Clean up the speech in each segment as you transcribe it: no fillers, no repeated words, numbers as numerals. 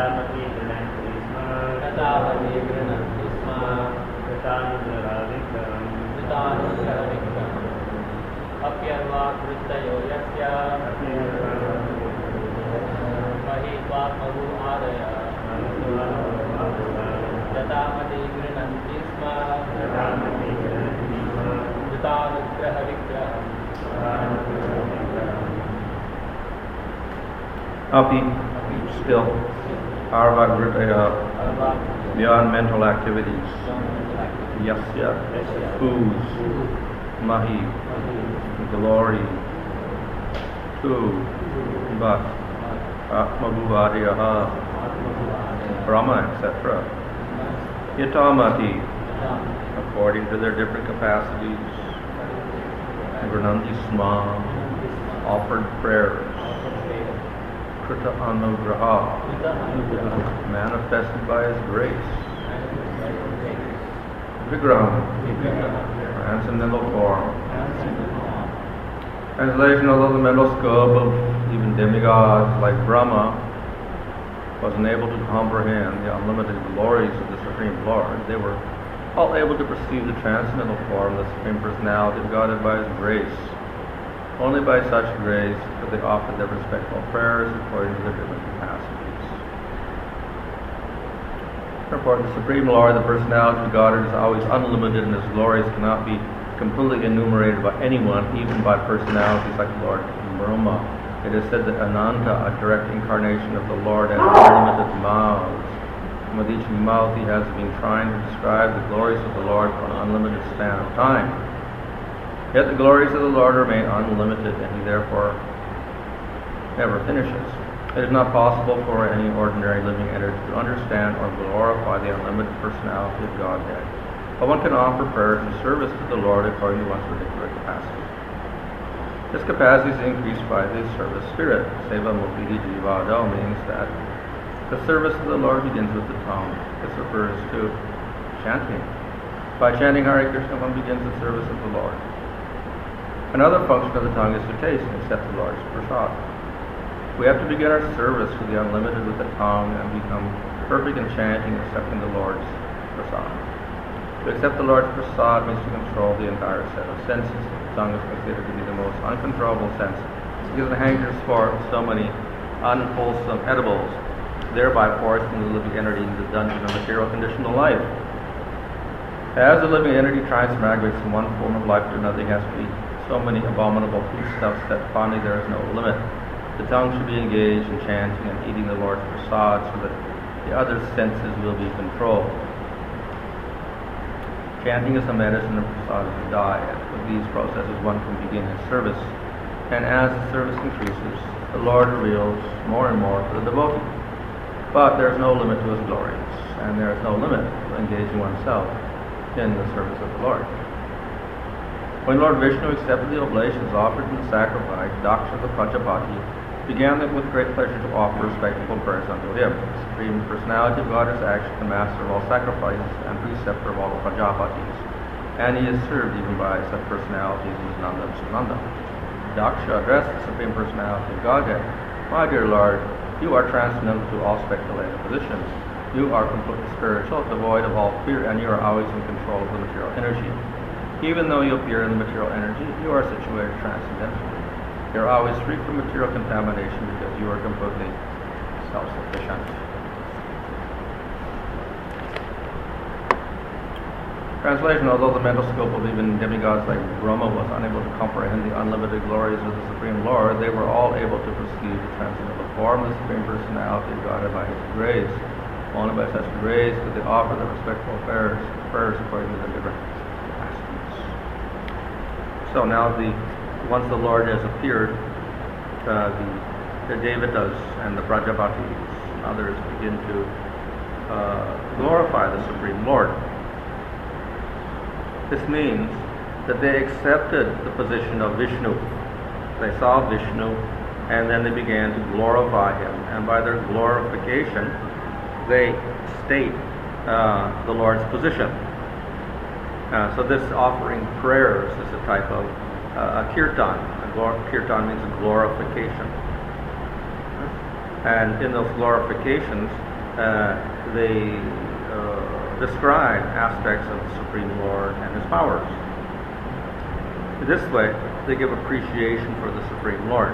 Apyarvakritayo yasya mahitvatmagu adaya yatamati grinanti sma yatanugraha vigraham. Api, still, Arvagritaya, beyond mental activities. Yasya, whose, Mahi, glory, to, but, Atmabhuvadiyaha, Brahma, etc. Yatamati, according to their different capacities. Grananti Sma, offered prayers. Krita Anugraha, manifested by His grace. Vigraham, transcendental form. Translation: although the mental scope of even demigods like Brahma was unable to comprehend the unlimited glories of the Supreme Lord, they were all able to perceive the transcendental form of the Supreme Personality of God by His grace. Only by such grace could they offer their respectful prayers according to their different capacities. Therefore, the Supreme Lord, the Personality of God, is always unlimited, and His glories cannot be completely enumerated by anyone, even by personalities like Lord Brahma. It is said that Ananta, a direct incarnation of the Lord, has unlimited mouths. And with each mouth He has been trying to describe the glories of the Lord for an unlimited span of time. Yet the glories of the Lord remain unlimited, and He therefore never finishes. It is not possible for any ordinary living entity to understand or glorify the unlimited personality of Godhead. But one can offer prayers and service to the Lord according to one's particular capacity. This capacity is increased by the service spirit. Seva Mukti Jivado means that the service of the Lord begins with the tongue. This refers to chanting. By chanting Hare Krishna, one begins the service of the Lord. Another function of the tongue is to taste and accept the Lord's prasad. We have to begin our service to the unlimited with the tongue and become perfect in chanting and accepting the Lord's prasad. To accept the Lord's prasad means to control the entire set of senses. The tongue is considered to be the most uncontrollable sense because it hankers for so many unwholesome edibles, thereby forcing the living entity into the dungeon of material conditional life. As the living entity transmigrates from one form of life to another, he has to eat so many abominable foodstuffs that finally there is no limit. The tongue should be engaged in chanting and eating the Lord's prasad so that the other senses will be controlled. Chanting is a medicine and prasad is a diet. With these processes one can begin his service. And as the service increases, the Lord reveals more and more to the devotee. But there is no limit to His glories, and there is no limit to engaging oneself in the service of the Lord. When Lord Vishnu accepted the oblations offered in the sacrifice, Daksha the Prajapati began with great pleasure to offer respectful prayers unto Him. The Supreme Personality of God is actually the master of all sacrifices and preceptor of all the Prajapatis, and He is served even by such personalities as Nanda and Sunanda. Daksha addressed the Supreme Personality of Godhead: "My dear Lord, You are transcendental to all speculative positions. You are completely spiritual, devoid of all fear, and You are always in control of the material energy. Even though you appear in the material energy, you are situated transcendentally. You are always free from material contamination because you are completely self-sufficient." Translation: although the mental scope of even demigods like Brahma was unable to comprehend the unlimited glories of the Supreme Lord, they were all able to perceive the transcendental form of the Supreme Personality of God by His grace. Only by such grace could they offer their respectful prayers according to their different capacities. So now, once the Lord has appeared, the Devatas and the Prajapatis and others begin to glorify the Supreme Lord. This means that they accepted the position of Vishnu. They saw Vishnu, and then they began to glorify Him. And by their glorification, they state the Lord's position. So this offering prayers is a type of a kirtan. Kirtan means a glorification. And in those glorifications, they describe aspects of the Supreme Lord and His powers. This way, they give appreciation for the Supreme Lord.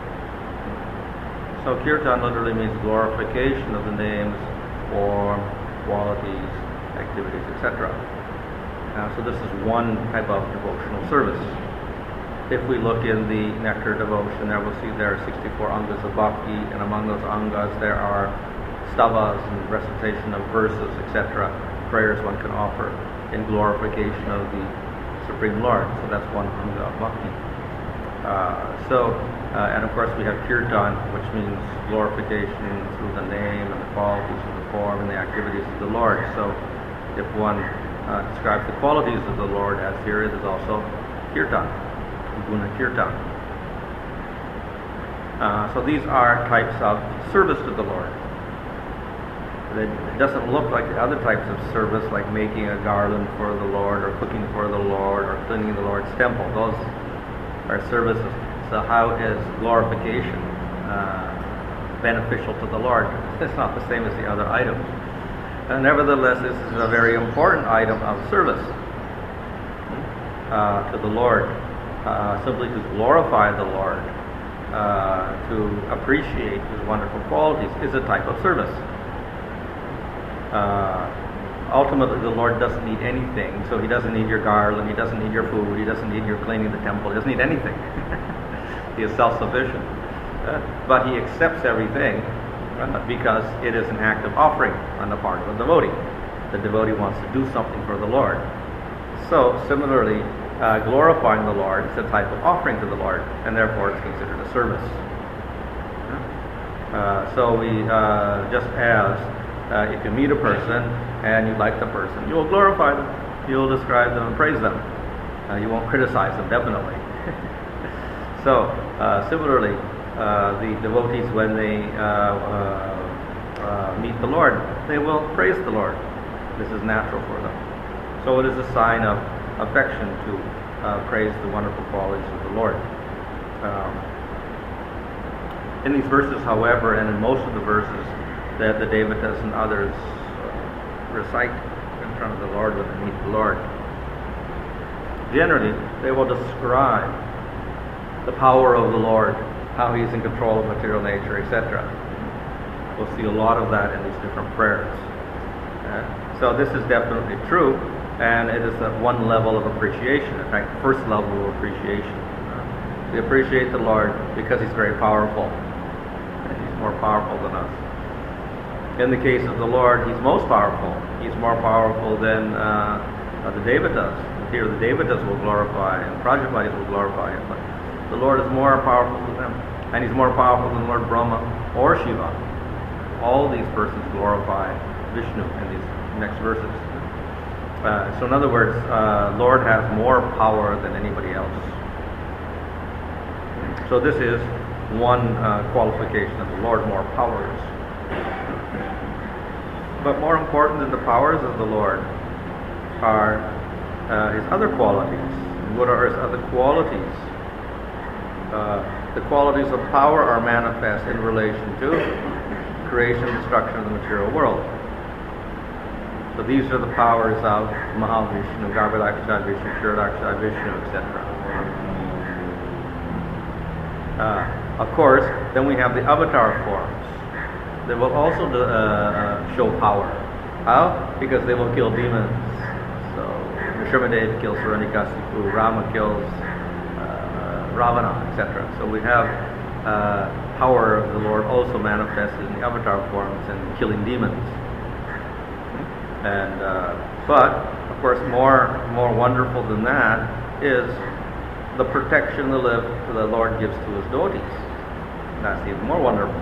So kirtan literally means glorification of the names, form, qualities, activities, etc. So this is one type of devotional service. If we look in the Nectar devotion, there we'll see there are 64 angas of bhakti, and among those angas there are stavas and recitation of verses, etc. Prayers one can offer in glorification of the Supreme Lord. So that's one anga of bhakti. And of course we have kirtan, which means glorification through the name and the qualities of the form and the activities of the Lord. So if one describes the qualities of the Lord as here, it is also kirtan, guna kirtan. So these are types of service to the Lord. It doesn't look like the other types of service, like making a garland for the Lord, or cooking for the Lord, or cleaning the Lord's temple. Those are services. So how is glorification beneficial to the Lord? It's not the same as the other items. And nevertheless, this is a very important item of service to the Lord. Simply to glorify the Lord, to appreciate His wonderful qualities, is a type of service. Ultimately, the Lord doesn't need anything, so He doesn't need your garland, He doesn't need your food, He doesn't need your cleaning the temple, He doesn't need anything. He is self-sufficient. But He accepts everything because it is an act of offering on the part of the devotee. The devotee wants to do something for the Lord. So, similarly, glorifying the Lord is a type of offering to the Lord, and therefore it's considered a service. So we, just as if you meet a person and you like the person, you will glorify them, you will describe them and praise them. You won't criticize them, definitely. So, similarly, the devotees, when they meet the Lord, they will praise the Lord. This is natural for them. So it is a sign of affection to praise the wonderful qualities of the Lord. In these verses, however, and in most of the verses that the Devatas and others recite in front of the Lord when they meet the Lord, generally they will describe the power of the Lord, how He is in control of material nature, etc. We'll see a lot of that in these different prayers. So this is definitely true, and it is at one level of appreciation. In fact, the first level of appreciation. We appreciate the Lord because He's very powerful. He's more powerful than us. In the case of the Lord, He's most powerful. He's more powerful than the Devatas. Here the Devatas will glorify, and Prajapatis will glorify Him. But the Lord is more powerful than them. And He's more powerful than Lord Brahma or Shiva. All these persons glorify Vishnu in these next verses. So in other words, Lord has more power than anybody else. So this is one qualification of the Lord, more powers. But more important than the powers of the Lord are His other qualities. What are His other qualities? The qualities of power are manifest in relation to creation and destruction of the material world. So these are the powers of Mahavishnu, Garbhodakashayi Vishnu, Kshirodakashayi Vishnu, etc. Of course, then we have the avatar forms. They will also show power. How? Because they will kill demons. So Nrsimhadev kills Hiranyakasipu, Rama kills Ravana, etc. So we have power of the Lord also manifested in the avatar forms and killing demons. And but of course, more wonderful than that is the protection the Lord gives to His devotees. That's even more wonderful.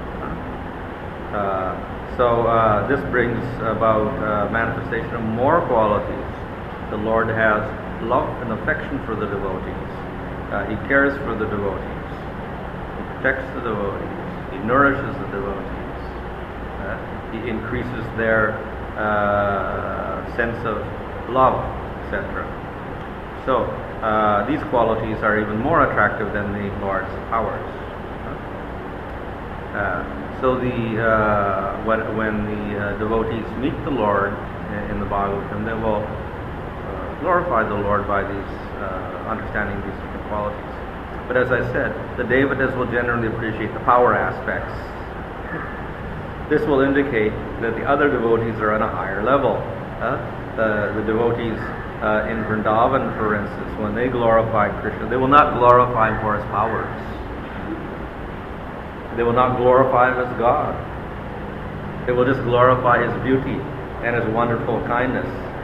So this brings about manifestation of more qualities. The Lord has love and affection for the devotees. He cares for the devotees. He protects the devotees. He nourishes the devotees. He increases their sense of love, etc. So these qualities are even more attractive than the Lord's powers. When the devotees meet the Lord in the Bhagavatam, they will glorify the Lord by these understanding these different qualities. But as I said, the Devatas will generally appreciate the power aspects. This will indicate that the other devotees are on a higher level. The devotees in Vrindavan, for instance, when they glorify Krishna, they will not glorify him for his powers. They will not glorify him as God. They will just glorify his beauty and his wonderful kindness.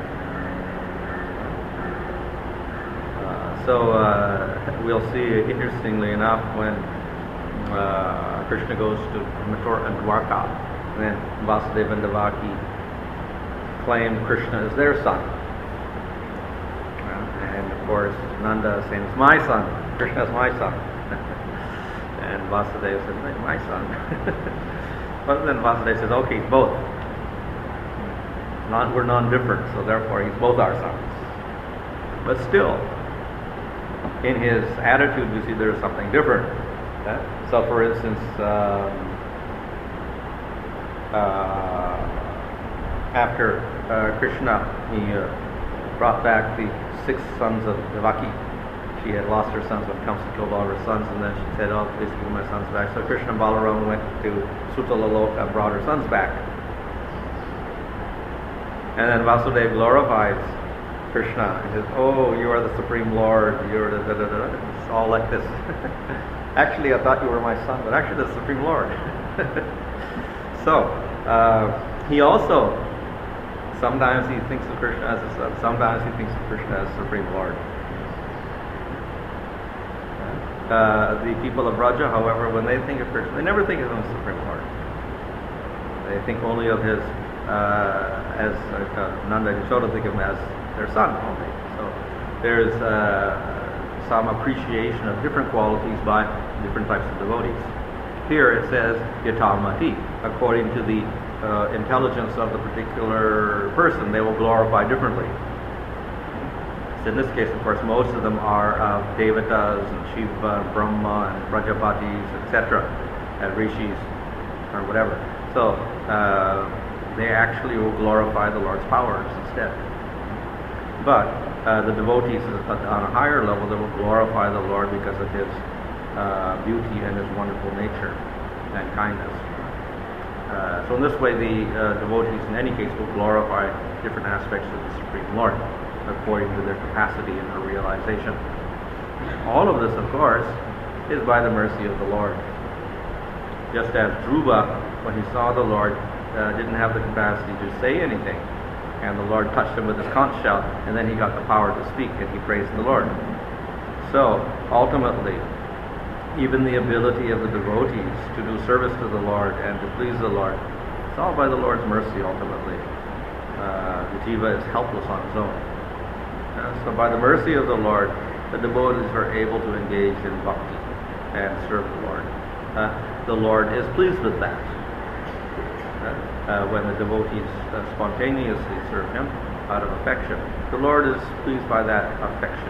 So we'll see, interestingly enough, when Krishna goes to Mathura and Dwarka, then Vasudeva and Devaki claim Krishna as their son. And of course, Nanda is saying, it's my son. Krishna is my son. And Vasudeva says, my son. But then Vasudeva says, okay, both. We're non-different, so therefore he's both our sons. But still, in his attitude, we see there's something different. So, for instance, after Krishna, he brought back the 6 sons of Devaki. She had lost her sons when Kamsa killed all her sons, and then she said, oh, please give me my sons back. So Krishna and Balaram went to Sutalaloka and brought her sons back. And then Vasudeva glorifies Krishna. He says, oh, you are the Supreme Lord. You're the da-da-da-da. It's all like this. Actually, I thought you were my son, but actually the Supreme Lord. So, he also, sometimes he thinks of Krishna as a son, sometimes he thinks of Krishna as Supreme Lord. The people of Braja, however, when they think of Krishna, they never think of him as Supreme Lord. They think only of his, as Nanda and Yashoda think of him as their son only. So there's some appreciation of different qualities by different types of devotees. Here it says yatamati, according to the intelligence of the particular person, they will glorify differently. So in this case, of course, most of them are Devatas and Shiva, Brahma, and Prajapatis, etc., and Rishis, or whatever. So they actually will glorify the Lord's powers instead. But the devotees on a higher level, they will glorify the Lord because of his beauty and his wonderful nature and kindness. So in this way, the devotees in any case will glorify different aspects of the Supreme Lord according to their capacity and their realization. All of this, of course, is by the mercy of the Lord. Just as Dhruva, when he saw the Lord, didn't have the capacity to say anything, and the Lord touched him with his conch shell, and then he got the power to speak, and he praised the Lord. So, ultimately, even the ability of the devotees to do service to the Lord and to please the Lord, it's all by the Lord's mercy, ultimately. The jiva is helpless on his own. So by the mercy of the Lord, the devotees are able to engage in bhakti and serve the Lord. The Lord is pleased with that. When the devotees spontaneously serve him out of affection, the Lord is pleased by that affection.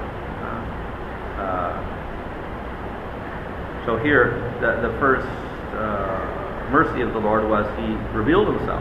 So here, the first mercy of the Lord was he revealed himself.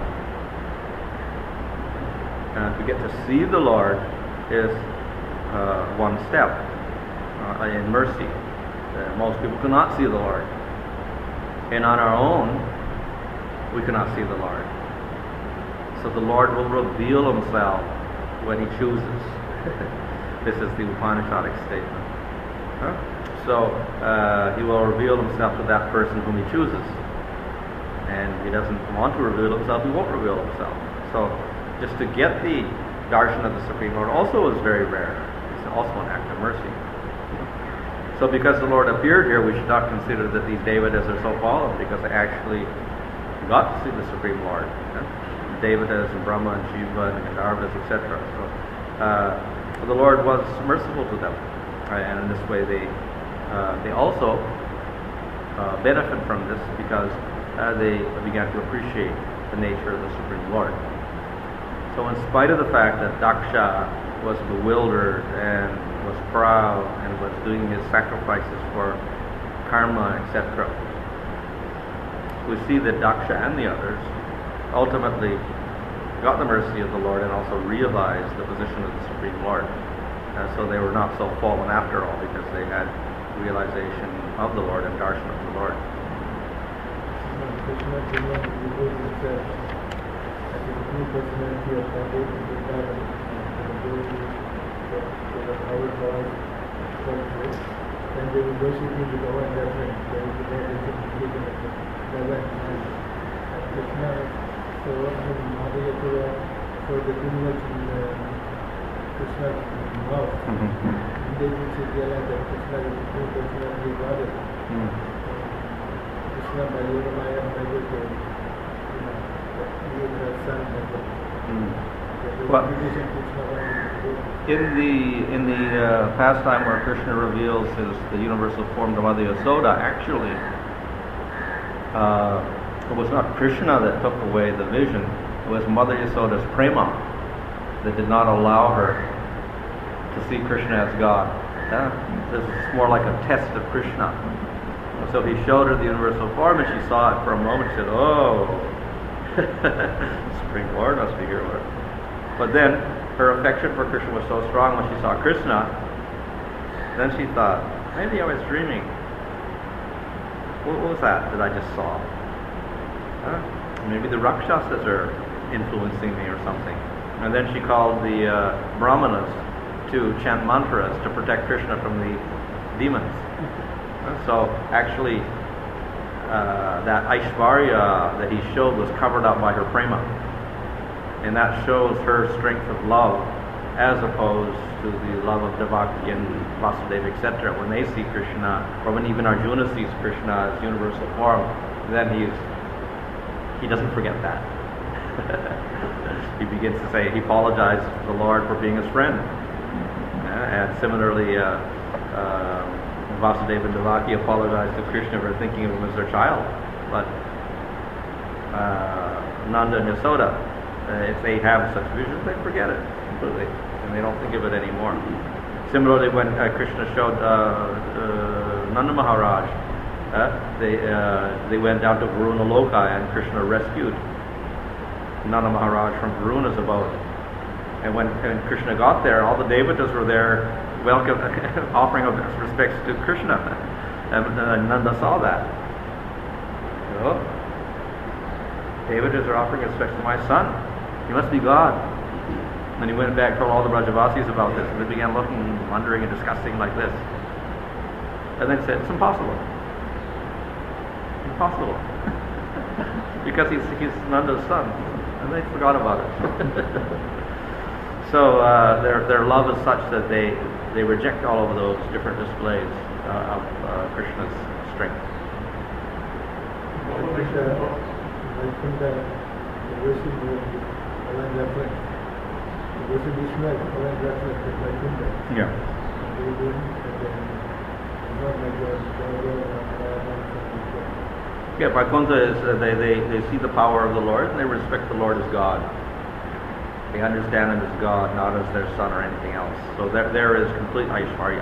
To get to see the Lord is one step in mercy. Most people cannot see the Lord. And on our own, we cannot see the Lord. So the Lord will reveal himself when he chooses. This is the Upanishadic statement. So he will reveal himself to that person whom he chooses. And if he doesn't want to reveal himself, he won't reveal himself. So just to get the darshan of the Supreme Lord also is very rare. It's also an act of mercy. So because the Lord appeared here, we should not consider that these Devatas are so fallen, because they actually got to see the Supreme Lord. Devatas and Brahma and Shiva and Gandharvas, etc. So the Lord was merciful to them. And in this way they also benefit from this, because they began to appreciate the nature of the Supreme Lord. So in spite of the fact that Daksha was bewildered and was proud and was doing his sacrifices for karma, etc., we see that Daksha and the others ultimately got the mercy of the Lord and also realized the position of the Supreme Lord. So they were not so fallen after all, because they had realization of the Lord and darshan of the Lord. Krishna did not reveal himself as a true personality of Godhead in the garden, and the devotees that how it was portrayed. Then they will worship him with our reverence. There will be no differentiation of the reverence. And Krishna, so Mother Yashoda showed the too much in Krishna's mouth. Immediately she realized that Krishna is the true personality of Godhead. Krishna by Yogamaya and by Yoga, he is her son. Well, in the pastime where Krishna reveals the universal form to Mother Yasoda, actually, it was not Krishna that took away the vision. It was Mother Yasoda's prema that did not allow her to see Krishna as God. This is more like a test of Krishna. So he showed her the universal form, and she saw it for a moment. She said, "Oh, Supreme Lord must be here." But then her affection for Krishna was so strong when she saw Krishna. Then she thought, maybe I was dreaming. What was that I just saw? Maybe the Rakshasas are influencing me or something. And then she called the Brahmanas to chant mantras to protect Krishna from the demons. So actually, that Aishvarya that he showed was covered up by her prema. And that shows her strength of love as opposed to the love of Devaki and Vasudeva, etc. When they see Krishna, or when even Arjuna sees Krishna as universal form, then he doesn't forget that. He begins to say, he apologized to the Lord for being his friend. And similarly, Vasudeva and Devaki apologized to Krishna for thinking of him as their child. But Nanda and Yasoda, if they have such visions, they forget it completely, and they don't think of it anymore. Similarly, when Krishna showed Nanda Maharaj, they went down to Varuna Loka, and Krishna rescued Nanda Maharaj from Varuna's abode. And when Krishna got there, all the devatas were there, offering of respects to Krishna, and Nanda saw that. Oh, devatas are offering respects to my son. He must be God. And he went back and told all the Brajavasis about this, and they began looking, wondering, and discussing like this. And then said, "It's impossible. Impossible." Because he's Nanda's son. And they forgot about it. So their love is such that they reject all of those different displays of Krishna's strength. Yeah. Yeah, Vaikuntha is they see the power of the Lord, and they respect the Lord as God. They understand him as God, not as their son or anything else. So there is complete Aishvarya.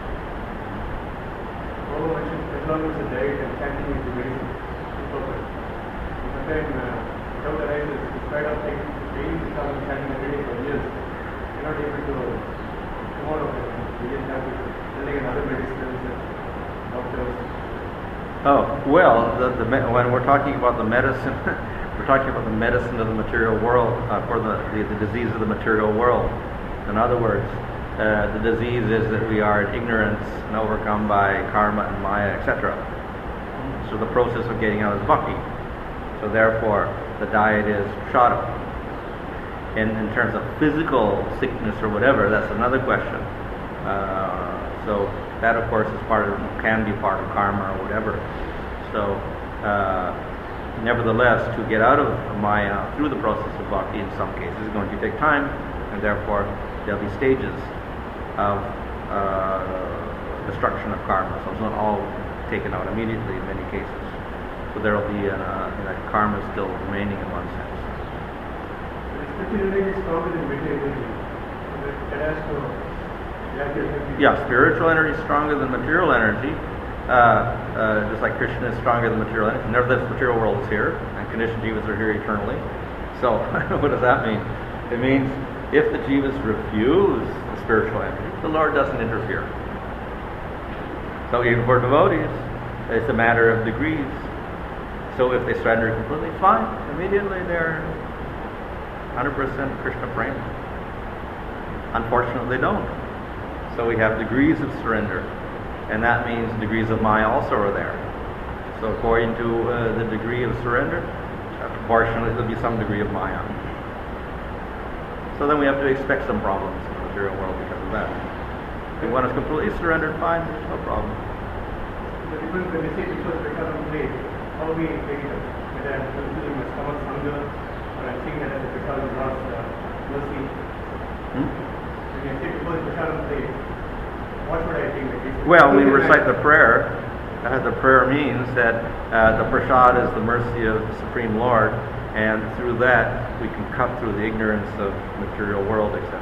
Oh, as long as the diet and chanting is very perfect. Sometimes without the right, despite of taking chanting every day for years, you're not able to come out of it. You just have to take another medicines and doctors. Oh, well, when we're talking about the medicine, we're talking about the medicine of the material world, for the disease of the material world. In other words, the disease is that we are in ignorance and overcome by karma and maya, etc. So the process of getting out is bhakti. So therefore, the diet is prasada. In terms of physical sickness or whatever, that's another question. So that, of course, can be part of karma or whatever. So, nevertheless, to get out of maya through the process of bhakti in some cases is going to take time, and therefore there'll be stages of destruction of karma. So it's not all taken out immediately in many cases. So there will be karma still remaining in one sense. Spiritual energy is stronger than material energy. That has to. Yeah, spiritual energy is stronger than material energy, just like Krishna is stronger than material energy. Nevertheless, material world is here, and conditioned jivas are here eternally. So, what does that mean? It means if the jivas refuse the spiritual energy, the Lord doesn't interfere. So, even for devotees, it's a matter of degrees. So, if they surrender completely, fine. Immediately, they're 100% Krishna prema. Unfortunately, they don't. So, we have degrees of surrender. And that means degrees of Maya also are there. So according to the degree of surrender, proportionally there'll be some degree of Maya. So then we have to expect some problems in the material world because of that. If one is completely surrendered, fine, there's no problem. The difference when we say because become great, how we take it? Whether I'm fulfilling my stomach's hunger, or I'm seeing that as a because of God's mercy. When you say because become great, what should I think? Well, we recite the prayer. The prayer means that the prasad is the mercy of the Supreme Lord, and through that we can cut through the ignorance of material world, etc.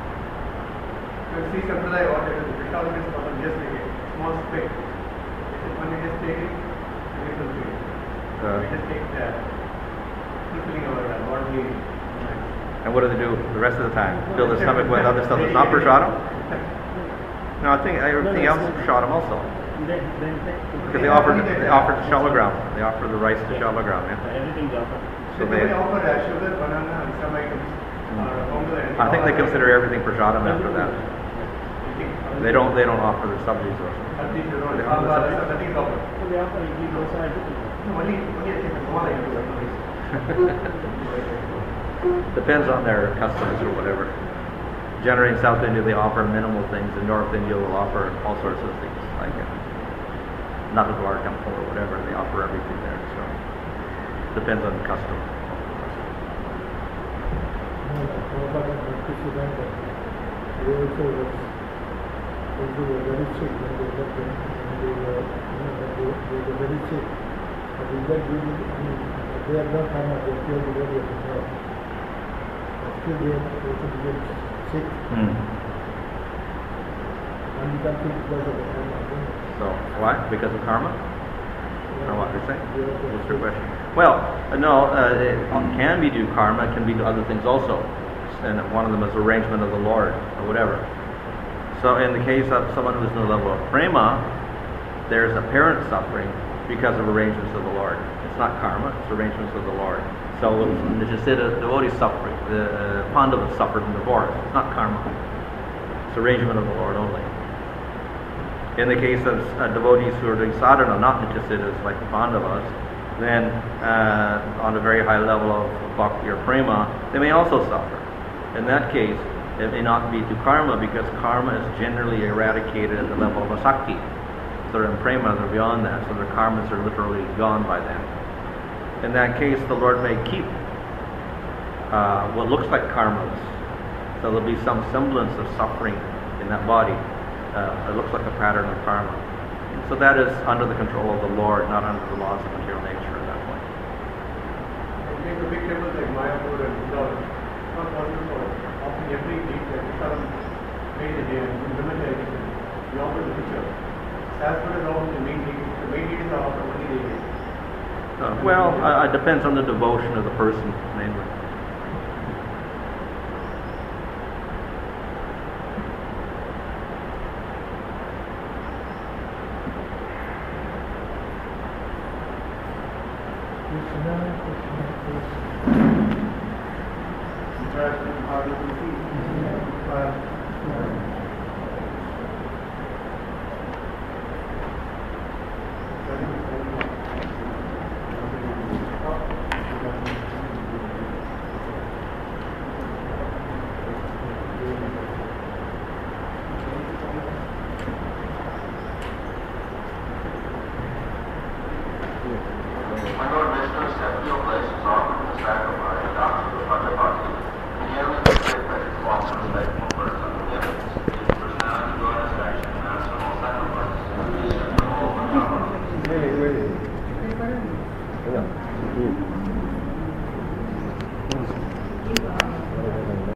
See, Sampradaya, what it is, the prasad is just like a small stick. When we just take it, we fulfill it. We just take that, fulfilling our bodily needs. And what do they do the rest of the time? Fill their stomach with other stuff that's not prasadam? No, I think everything else is prasadam also. Because they offer to shalagram. They offer the rice to shalagram. Yeah. Everything's offered. So they they, offer sugar, banana, and some items. I think they consider everything prasadam after that. They don't offer the subsidies or Nothing is offered. They offer idli, dosa, everything. Only I think the small items. depends on their customs or whatever. Generally in South India they offer minimal things. In North India will offer all sorts of things like Natadwar temple or whatever. They offer everything there. So depends on the custom. They also were very sick when they left them. They were very sick. But they are not karma, they are pure devotee of the Lord. But still they get sick. And you can't think because of the karma. So why? Because of karma? Or what you're saying? What's your question? Well, no, it can be due to karma, it can be to other things also. And one of them is arrangement of the Lord or whatever. So in the case of someone who's in the level of prema, there's apparent suffering because of arrangements of the Lord. It's not karma, it's arrangements of the Lord. So Nijasiddha devotees suffering, the Pandavas suffered in divorce. It's not karma. It's arrangement of the Lord only. In the case of devotees who are doing sadhana, not Nijasiddhas like the Pandavas, then on a very high level of bhakti or prema, they may also suffer. In that case, it may not be to karma because karma is generally eradicated at the level of asakti. So they're in prema, they're beyond that, so their karmas are literally gone by then. In that case, the Lord may keep what looks like karmas. So there'll be some semblance of suffering in that body. It looks like a pattern of karma. So that is under the control of the Lord, not under the laws of material nature at that point. Make a big temples like Mayapur and Indore. It's not possible for often every week that we come made a day and implement everything. We offer the picture. As far as all the main meetings are offered only days. Well, it depends on the devotion of the person, mainly.